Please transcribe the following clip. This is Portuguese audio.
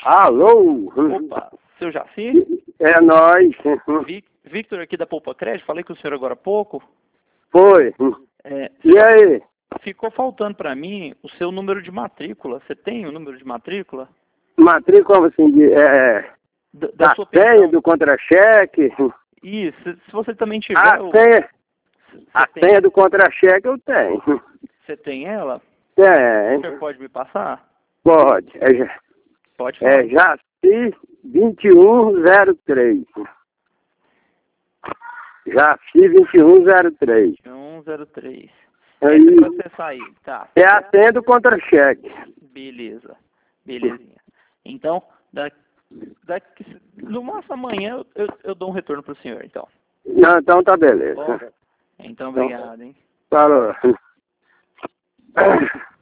Alô? Opa, seu Jaci? É nós. Victor aqui da Poupa Crédito, falei com o senhor agora há pouco. Foi. E aí? Ficou faltando para mim o seu número de matrícula. Você tem o número de matrícula? Matrícula, assim, Da sua senha, pensão? do contra-cheque? Isso, se você também tiver... A senha do contra-cheque eu tenho. Você tem ela? Tem. Você pode me passar? Pode. Pode falar. É Jaci 2103. Jaci 2103. 2103. Aí. Essa é pra você sair, tá. É a senha do contra-cheque. Beleza. Belezinha. Então, no máximo amanhã eu dou um retorno pro senhor, então. Não, então tá beleza. Bom, então, obrigado, hein. Falou.